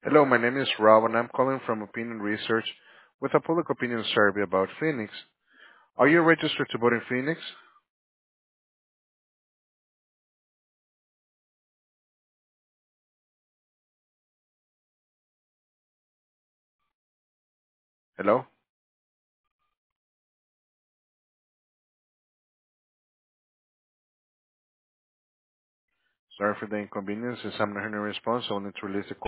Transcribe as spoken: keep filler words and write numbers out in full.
Hello, my name is Rob, and I'm calling from Opinion Research with a public opinion survey about Phoenix. Are you registered to vote in Phoenix? Hello? Sorry for the inconvenience. Since I'm not hearing a response, I'll need to release the call.